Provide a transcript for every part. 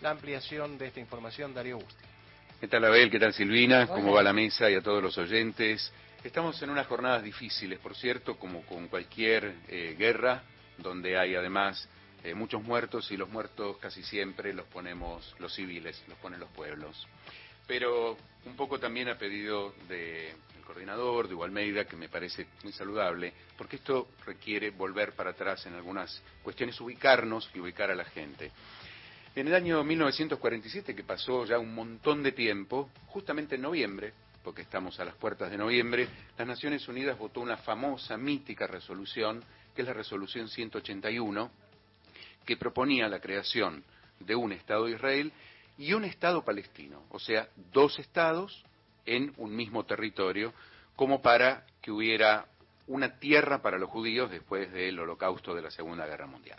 la ampliación de esta información, Darío Busti. ¿Qué tal, Abel? ¿Qué tal, Silvina? ¿Cómo va la mesa y a todos los oyentes? Estamos en unas jornadas difíciles, por cierto, como con cualquier guerra, donde hay además muchos muertos, y los muertos casi siempre los ponemos los civiles, los ponen los pueblos. Pero un poco también a pedido del coordinador, de Hugo Almeida, que me parece muy saludable, porque esto requiere volver para atrás en algunas cuestiones, ubicarnos y ubicar a la gente. En el año 1947, que pasó ya un montón de tiempo, justamente en noviembre, porque estamos a las puertas de noviembre, las Naciones Unidas votó una famosa, mítica resolución, que es la resolución 181, que proponía la creación de un Estado de Israel y un Estado palestino, o sea, dos estados en un mismo territorio, como para que hubiera una tierra para los judíos después del Holocausto de la Segunda Guerra Mundial.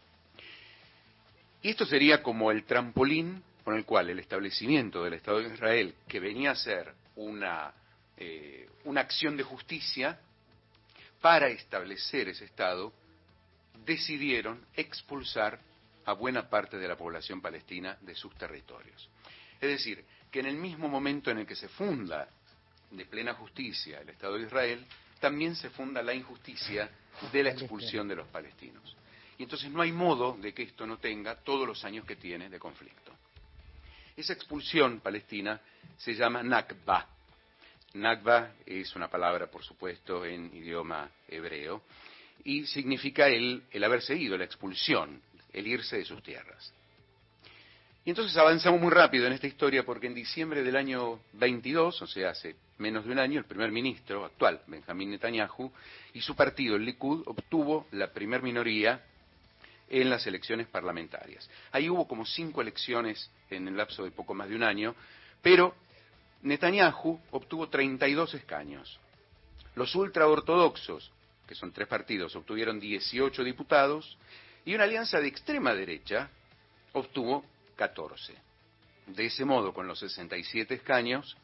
Y esto sería como el trampolín con el cual el establecimiento del Estado de Israel, que venía a ser una acción de justicia para establecer ese Estado, decidieron expulsar a buena parte de la población palestina de sus territorios. Es decir, que en el mismo momento en el que se funda de plena justicia el Estado de Israel, también se funda la injusticia de la expulsión de los palestinos. Y entonces no hay modo de que esto no tenga todos los años que tiene de conflicto. Esa expulsión palestina se llama Nakba. Nakba es una palabra, por supuesto, en idioma hebreo, y significa el haberse ido, la expulsión, el irse de sus tierras. Y entonces avanzamos muy rápido en esta historia, porque en diciembre del año 22, o sea, hace menos de un año, el primer ministro actual, Benjamín Netanyahu, y su partido, el Likud, obtuvo la primer minoría en las elecciones parlamentarias. Ahí hubo como 5 elecciones en el lapso de poco más de un año, pero Netanyahu obtuvo 32 escaños. Los ultraortodoxos, que son 3 partidos, obtuvieron 18 diputados, y una alianza de extrema derecha obtuvo 14. De ese modo, con los 67 escaños,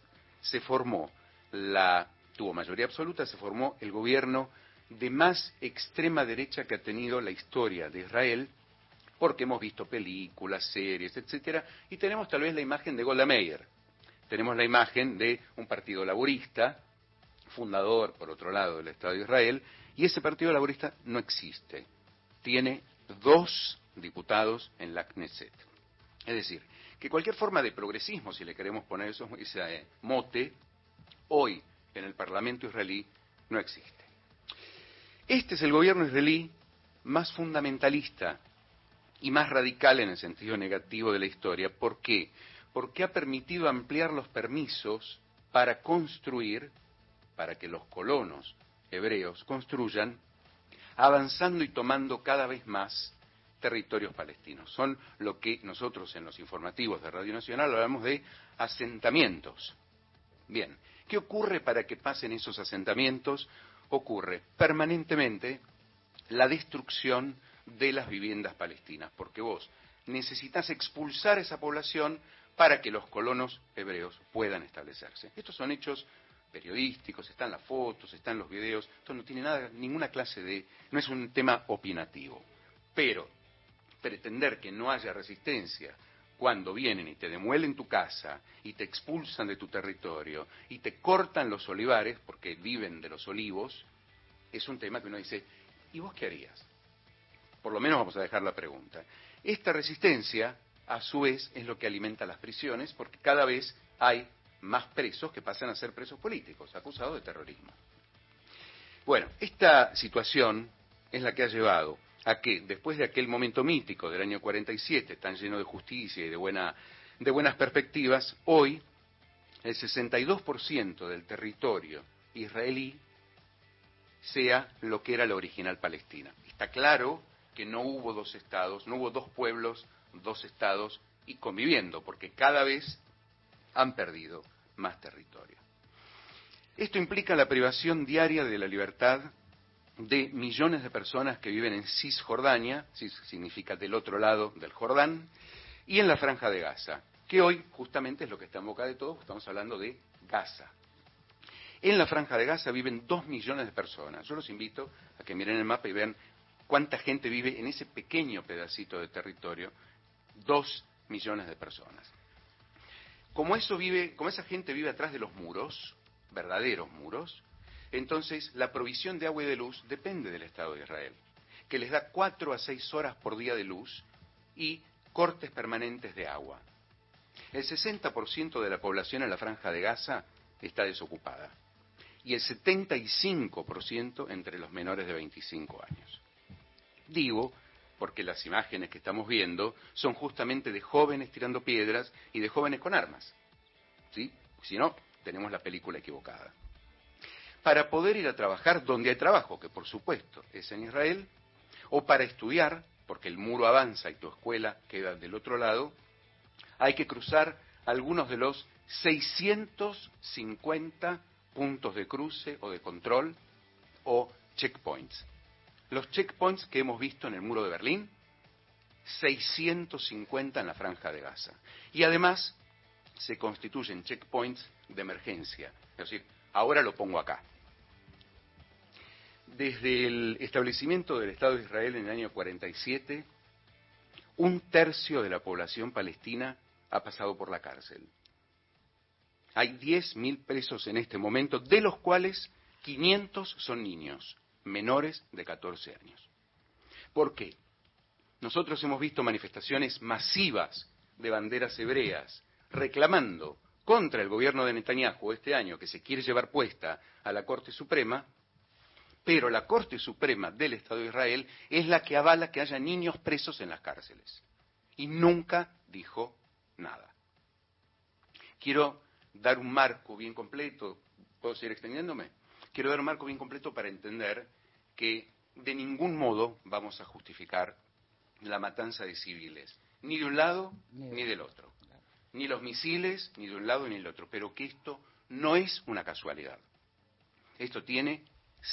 tuvo mayoría absoluta, se formó el gobierno de más extrema derecha que ha tenido la historia de Israel, porque hemos visto películas, series, etcétera, y tenemos tal vez la imagen de Golda Meir, tenemos la imagen de un partido laborista, fundador, por otro lado, del Estado de Israel, y ese partido laborista no existe. Tiene 2 diputados en la Knesset. Es decir, que cualquier forma de progresismo, si le queremos poner ese mote, hoy en el Parlamento israelí no existe. Este es el gobierno israelí más fundamentalista y más radical en el sentido negativo de la historia. ¿Por qué? Porque ha permitido ampliar los permisos para construir, para que los colonos hebreos construyan, avanzando y tomando cada vez más territorios palestinos. Son lo que nosotros en los informativos de Radio Nacional hablamos de asentamientos. Bien, ¿qué ocurre para que pasen esos asentamientos? Ocurre permanentemente la destrucción de las viviendas palestinas, porque vos necesitas expulsar esa población para que los colonos hebreos puedan establecerse. Estos son hechos periodísticos, están las fotos, están los videos, esto no tiene ninguna clase no es un tema opinativo. Pero pretender que no haya resistencia cuando vienen y te demuelen tu casa y te expulsan de tu territorio y te cortan los olivares porque viven de los olivos, es un tema que uno dice, ¿y vos qué harías? Por lo menos vamos a dejar la pregunta. Esta resistencia, a su vez, es lo que alimenta las prisiones, porque cada vez hay más presos que pasan a ser presos políticos, acusados de terrorismo. Bueno, esta situación es la que ha llevado a que, después de aquel momento mítico del año 47, tan lleno de justicia y de buenas perspectivas, hoy el 62% del territorio israelí sea lo que era la original Palestina. Está claro que no hubo 2 estados, no hubo 2 pueblos, 2 estados y conviviendo, porque cada vez han perdido más territorio. Esto implica la privación diaria de la libertad de millones de personas que viven en Cisjordania, Cis significa del otro lado del Jordán, y en la Franja de Gaza, que hoy justamente es lo que está en boca de todos, estamos hablando de Gaza. En la Franja de Gaza viven 2 millones de personas. Yo los invito a que miren el mapa y vean cuánta gente vive en ese pequeño pedacito de territorio, 2 millones de personas. Como esa gente vive atrás de los muros, verdaderos muros, entonces la provisión de agua y de luz depende del Estado de Israel, que les da 4 a 6 horas por día de luz y cortes permanentes de agua. El 60% de la población en la Franja de Gaza está desocupada y el 75% entre los menores de 25 años. Digo, porque las imágenes que estamos viendo son justamente de jóvenes tirando piedras y de jóvenes con armas, ¿sí? Si no, tenemos la película equivocada. Para poder ir a trabajar donde hay trabajo, que por supuesto es en Israel, o para estudiar, porque el muro avanza y tu escuela queda del otro lado, hay que cruzar algunos de los 650 puntos de cruce o de control o checkpoints. Los checkpoints que hemos visto en el muro de Berlín, 650 en la Franja de Gaza. Y además se constituyen checkpoints de emergencia. Es decir, ahora lo pongo acá. Desde el establecimiento del Estado de Israel en el año 47, 1/3 de la población palestina ha pasado por la cárcel. Hay 10.000 presos en este momento, de los cuales 500 son niños, menores de 14 años. ¿Por qué? Nosotros hemos visto manifestaciones masivas de banderas hebreas reclamando contra el gobierno de Netanyahu este año, que se quiere llevar puesta a la Corte Suprema, pero la Corte Suprema del Estado de Israel es la que avala que haya niños presos en las cárceles. Y nunca dijo nada. Quiero dar un marco bien completo. ¿Puedo seguir extendiéndome? Quiero dar un marco bien completo para entender que de ningún modo vamos a justificar la matanza de civiles, ni de un lado ni del otro. Ni los misiles, ni de un lado ni del otro. Pero que esto no es una casualidad. Esto tiene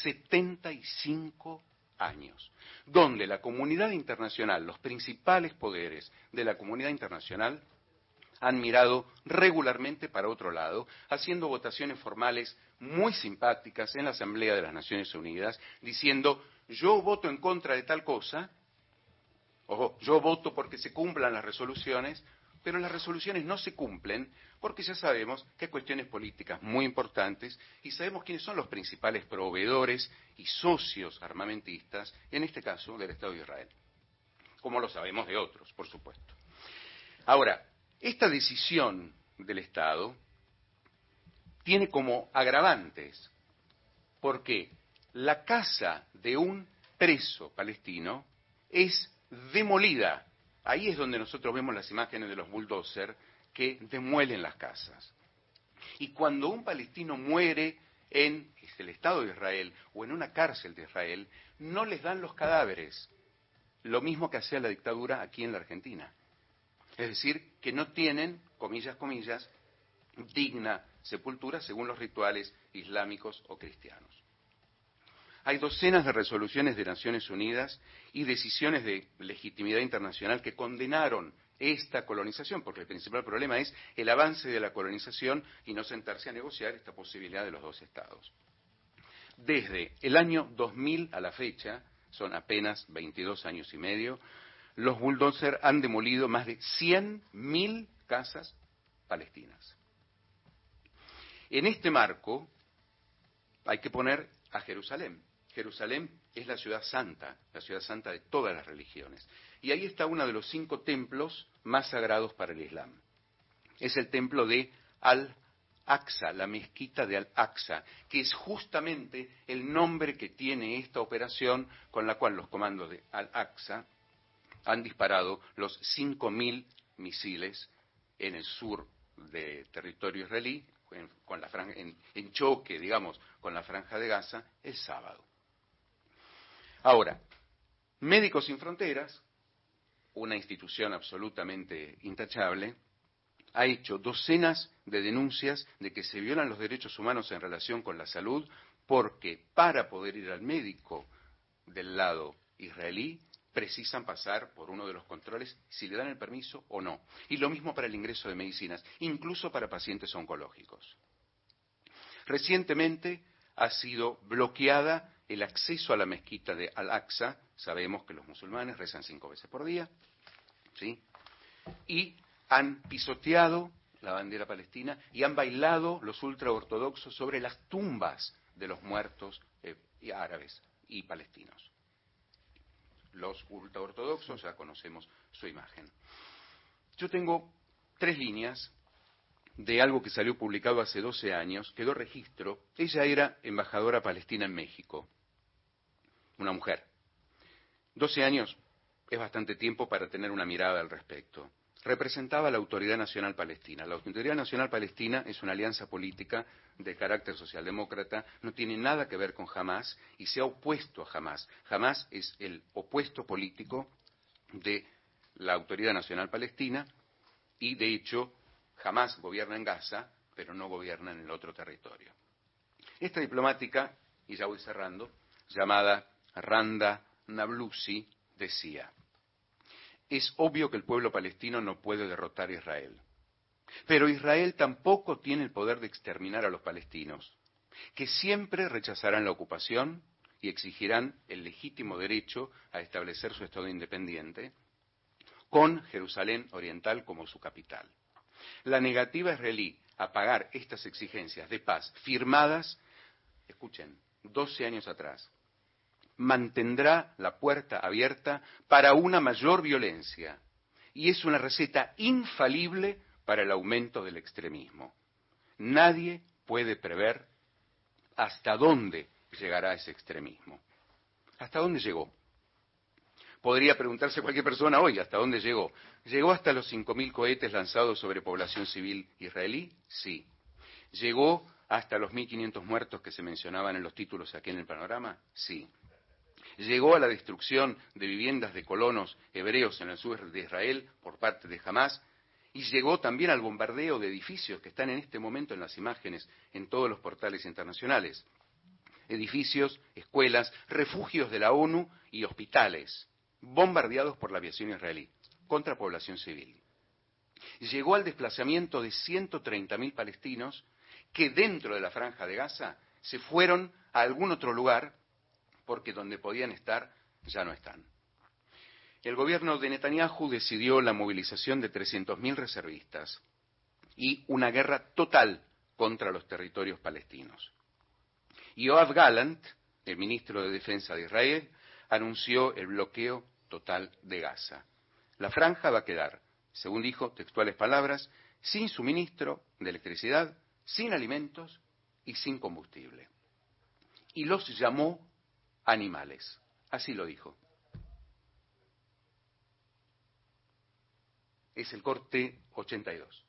75 años, donde la comunidad internacional, los principales poderes de la comunidad internacional, han mirado regularmente para otro lado, haciendo votaciones formales muy simpáticas en la Asamblea de las Naciones Unidas, diciendo, yo voto en contra de tal cosa, o yo voto porque se cumplan las resoluciones, pero las resoluciones no se cumplen porque ya sabemos que hay cuestiones políticas muy importantes y sabemos quiénes son los principales proveedores y socios armamentistas, en este caso del Estado de Israel, como lo sabemos de otros, por supuesto. Ahora, esta decisión del Estado tiene como agravantes, porque la casa de un preso palestino es demolida. Ahí es donde nosotros vemos las imágenes de los bulldozers que demuelen las casas. Y cuando un palestino muere en el Estado de Israel o en una cárcel de Israel, no les dan los cadáveres, lo mismo que hacía la dictadura aquí en la Argentina. Es decir, que no tienen, comillas, comillas, digna sepultura según los rituales islámicos o cristianos. Hay docenas de resoluciones de Naciones Unidas y decisiones de legitimidad internacional que condenaron esta colonización, porque el principal problema es el avance de la colonización y no sentarse a negociar esta posibilidad de los dos estados. Desde el año 2000 a la fecha, son apenas 22 años y medio, los bulldozers han demolido más de 100.000 casas palestinas. En este marco hay que poner a Jerusalén. Jerusalén es la ciudad santa de todas las religiones. Y ahí está uno de los 5 templos más sagrados para el Islam. Es el templo de Al-Aqsa, la mezquita de Al-Aqsa, que es justamente el nombre que tiene esta operación con la cual los comandos de Al-Aqsa han disparado los 5.000 misiles en el sur de territorio israelí, en choque, digamos, con la Franja de Gaza, el sábado. Ahora, Médicos Sin Fronteras, una institución absolutamente intachable, ha hecho docenas de denuncias de que se violan los derechos humanos en relación con la salud, porque para poder ir al médico del lado israelí, precisan pasar por uno de los controles si le dan el permiso o no. Y lo mismo para el ingreso de medicinas, incluso para pacientes oncológicos. Recientemente ha sido bloqueada el acceso a la mezquita de Al-Aqsa. Sabemos que los musulmanes rezan 5 veces por día, ¿sí? Y han pisoteado la bandera palestina y han bailado los ultraortodoxos sobre las tumbas de los muertos árabes y palestinos. Los ultraortodoxos, ya conocemos su imagen. Yo tengo 3 líneas de algo que salió publicado hace 12 años, quedó registro. Ella era embajadora palestina en México, una mujer. 12 años es bastante tiempo para tener una mirada al respecto. Representaba la Autoridad Nacional Palestina. La Autoridad Nacional Palestina es una alianza política de carácter socialdemócrata, no tiene nada que ver con Hamás y se ha opuesto a Hamás. Hamás es el opuesto político de la Autoridad Nacional Palestina y, de hecho, Hamás gobierna en Gaza, pero no gobierna en el otro territorio. Esta diplomática, y ya voy cerrando, llamada Randa Nablusi, decía: es obvio que el pueblo palestino no puede derrotar a Israel, pero Israel tampoco tiene el poder de exterminar a los palestinos, que siempre rechazarán la ocupación y exigirán el legítimo derecho a establecer su Estado independiente, con Jerusalén Oriental como su capital. La negativa israelí a pagar estas exigencias de paz firmadas, escuchen, 12 años atrás, mantendrá la puerta abierta para una mayor violencia y es una receta infalible para el aumento del extremismo. Nadie puede prever hasta dónde llegará ese extremismo. ¿Hasta dónde llegó? Podría preguntarse cualquier persona hoy, ¿hasta dónde llegó? ¿Llegó hasta los 5.000 cohetes lanzados sobre población civil israelí? Sí. ¿Llegó hasta los 1.500 muertos que se mencionaban en los títulos aquí en el panorama? Sí. ¿Llegó a la destrucción de viviendas de colonos hebreos en el sur de Israel por parte de Hamás? Y llegó también al bombardeo de edificios que están en este momento en las imágenes en todos los portales internacionales. Edificios, escuelas, refugios de la ONU y hospitales bombardeados por la aviación israelí contra población civil. Llegó al desplazamiento de 130.000 palestinos que dentro de la Franja de Gaza se fueron a algún otro lugar porque donde podían estar ya no están. El gobierno de Netanyahu decidió la movilización de 300.000 reservistas y una guerra total contra los territorios palestinos. Yoav Gallant, el ministro de Defensa de Israel, anunció el bloqueo total de Gaza. La franja va a quedar, según dijo, textuales palabras, sin suministro de electricidad, sin alimentos y sin combustible. Y los llamó animales. Así lo dijo. Es el corte 82.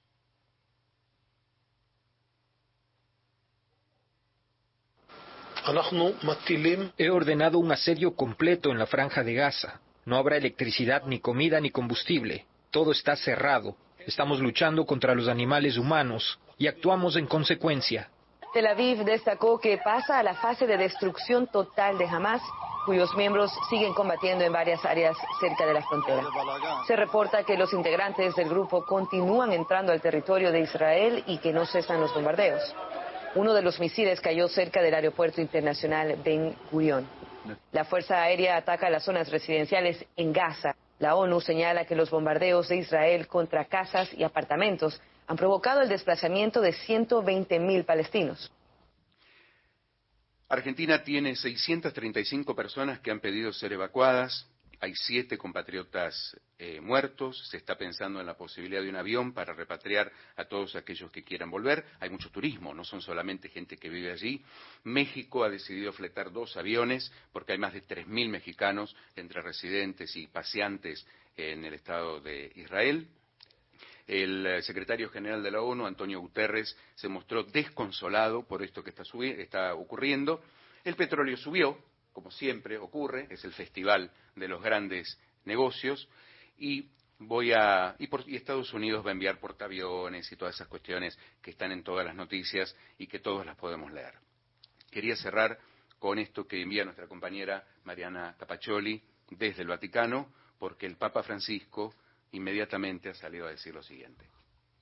He ordenado un asedio completo en la Franja de Gaza. No habrá electricidad, ni comida, ni combustible. Todo está cerrado. Estamos luchando contra los animales humanos y actuamos en consecuencia. Tel Aviv destacó que pasa a la fase de destrucción total de Hamás, cuyos miembros siguen combatiendo en varias áreas cerca de la frontera. Se reporta que los integrantes del grupo continúan entrando al territorio de Israel y que no cesan los bombardeos. Uno de los misiles cayó cerca del aeropuerto internacional Ben Gurion. La Fuerza Aérea ataca las zonas residenciales en Gaza. La ONU señala que los bombardeos de Israel contra casas y apartamentos han provocado el desplazamiento de 120.000 palestinos. Argentina tiene 635 personas que han pedido ser evacuadas. Hay 7 compatriotas muertos. Se está pensando en la posibilidad de un avión para repatriar a todos aquellos que quieran volver. Hay mucho turismo, no son solamente gente que vive allí. México ha decidido fletar 2 aviones porque hay más de 3.000 mexicanos entre residentes y paseantes en el Estado de Israel. El secretario general de la ONU, Antonio Guterres, se mostró desconsolado por esto que está ocurriendo. El petróleo subió, como siempre ocurre, es el festival de los grandes negocios, y Estados Unidos va a enviar portaaviones y todas esas cuestiones que están en todas las noticias y que todos las podemos leer. Quería cerrar con esto que envía nuestra compañera Mariana Capaccioli desde el Vaticano, porque el Papa Francisco inmediatamente ha salido a decir lo siguiente.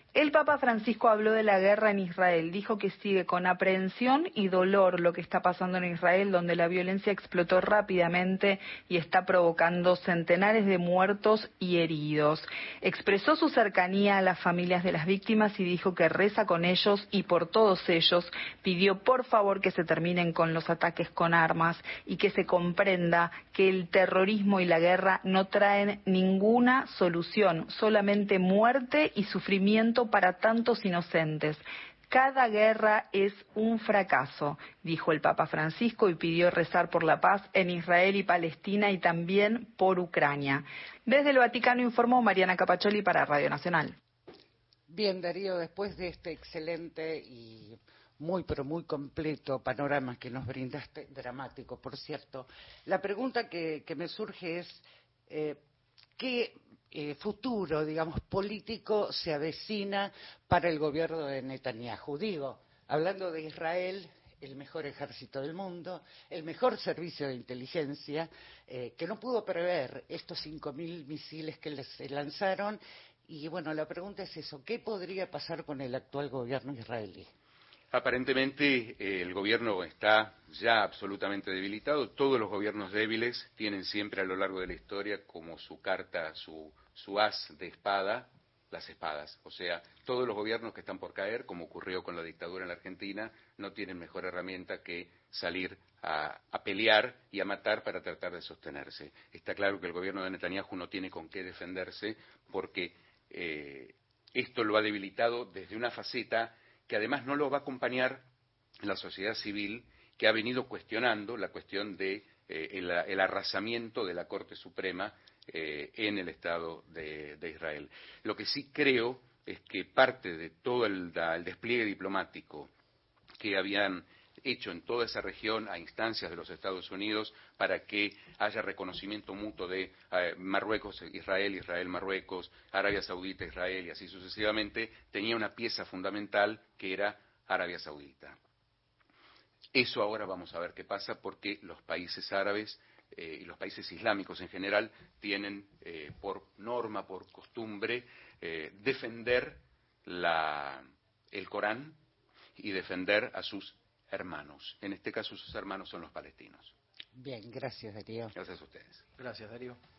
El Papa Francisco habló de la guerra en Israel, dijo que sigue con aprehensión y dolor lo que está pasando en Israel, donde la violencia explotó rápidamente y está provocando centenares de muertos y heridos. Expresó su cercanía a las familias de las víctimas y dijo que reza con ellos y por todos ellos. Pidió por favor que se terminen con los ataques con armas y que se comprenda que el terrorismo y la guerra no traen ninguna solución, solamente muerte y sufrimiento para tantos inocentes. Cada guerra es un fracaso, dijo el Papa Francisco y pidió rezar por la paz en Israel y Palestina y también por Ucrania. Desde el Vaticano informó Mariana Capacholi para Radio Nacional. Bien, Darío, después de este excelente y muy, pero muy completo panorama que nos brindaste, dramático, por cierto, la pregunta que me surge es, ¿qué futuro, digamos, político se avecina para el gobierno de Netanyahu? Digo, hablando de Israel, el mejor ejército del mundo, el mejor servicio de inteligencia, que no pudo prever estos 5.000 misiles que se lanzaron. Y bueno, la pregunta es eso, ¿qué podría pasar con el actual gobierno israelí? Aparentemente el gobierno está ya absolutamente debilitado. Todos los gobiernos débiles tienen siempre a lo largo de la historia como su carta, su as de espada, las espadas. O sea, todos los gobiernos que están por caer, como ocurrió con la dictadura en la Argentina, no tienen mejor herramienta que salir a pelear y a matar para tratar de sostenerse. Está claro que el gobierno de Netanyahu no tiene con qué defenderse porque esto lo ha debilitado desde una faceta que además no lo va a acompañar la sociedad civil, que ha venido cuestionando la cuestión de el arrasamiento de la Corte Suprema en el Estado de Israel. Lo que sí creo es que parte de todo el despliegue diplomático que habían hecho en toda esa región a instancias de los Estados Unidos para que haya reconocimiento mutuo de Marruecos, Israel, Israel, Marruecos, Arabia Saudita, Israel y así sucesivamente, tenía una pieza fundamental que era Arabia Saudita. Eso ahora vamos a ver qué pasa porque los países árabes y los países islámicos en general tienen por norma, por costumbre, defender el Corán y defender a sus hermanos. En este caso sus hermanos son los palestinos. Bien, gracias, Darío. Gracias a ustedes. Gracias, Darío.